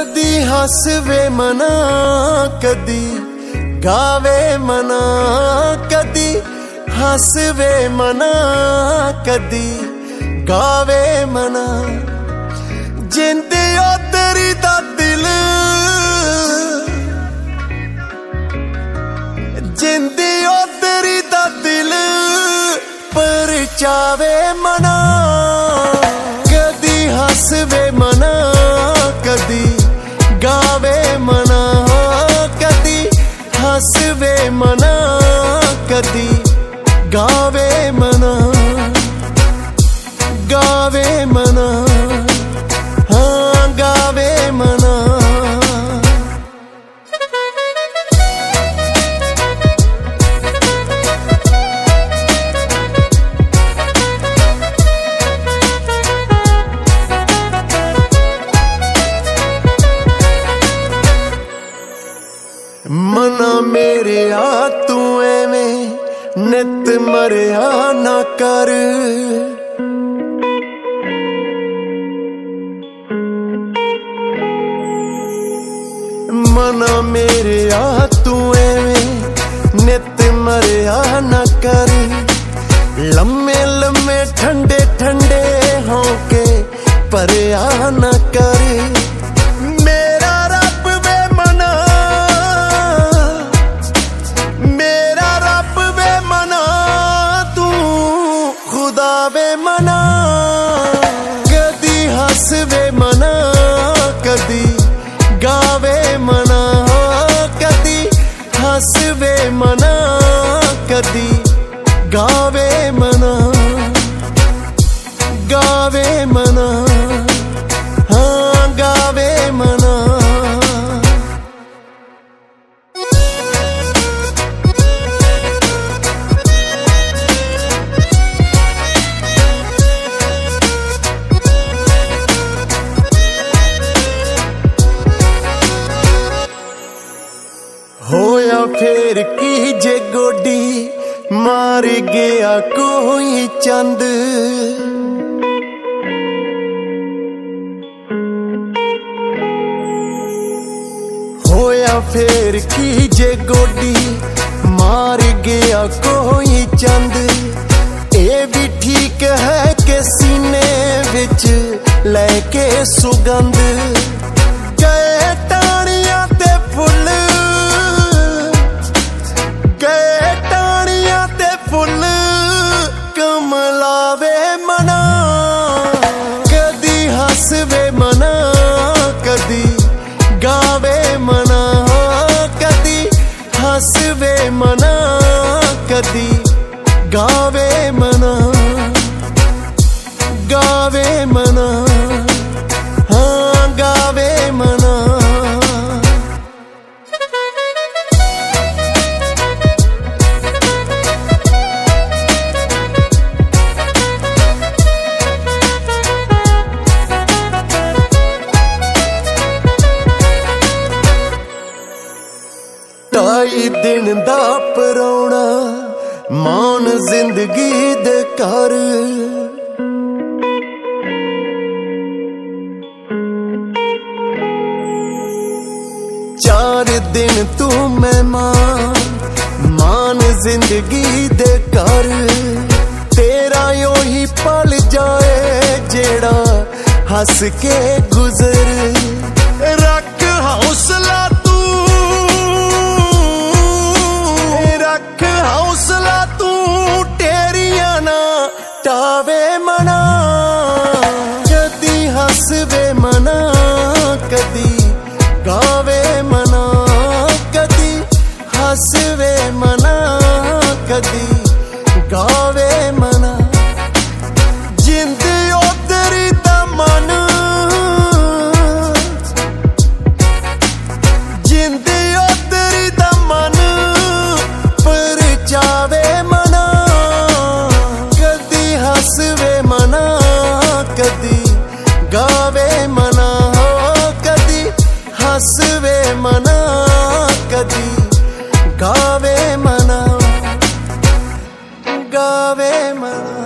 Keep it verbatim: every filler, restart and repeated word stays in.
कदी हसवे मना कदी गावे मना, कदी हसवे मना कदी गावे मना। जिंदे तेरी दा दिल, जिंदे तेरी दा दिल परचावे मना। कदी हसवे मना कदी गावे मना, कदी हसवे मना कदी गावे मना, गावे मना, हाँ गावे मना। मना मेरे आ तू एवें नित मरिया ना कर। मना मेरे आ तू एवें नित मरिया ना कर। लम्मे लम्मे ठंडे ठंडे होके परिया ना कर। मना कदी हसवे मना कदी गावे मना, कदी हसवे मना कदी गावे मना, गावे मना, हाँ गावे मना। होया फेर की जे गोडी मार गया कोई चंद। होया फेर की जे गोडी मार गया कोई चंद। ए भी ठीक है कि सीने विच लेके सुगंध। गए टाणियां ते फुल, गए टाणियां ते फुल कमलावे मना। कदी हसवे मना कदी गावे मना, कदी हसवे मना कदी गावे मना, गावे मना, हाँ गावे मना। ढाई दिन दा परौना मान जिंदगी दे कर। चार दिन तू मेहमान मान जिंदगी दे कर। तेरा यो ही पल जाए जेड़ा हंस के गुजर। रख हौसला तू, रख हौसला तू तेरिया ना टावे मना। कदी हसवे मना कदी गावे मना, कदी हसवे मना कदी गावे मना। जिंदे तेरी दा मन, जिंदे तेरी दा मन परचावे मना। कदी हसवे मना कदी गावे मना, कदी हसवे मना कदी गावे मना, गावे मना।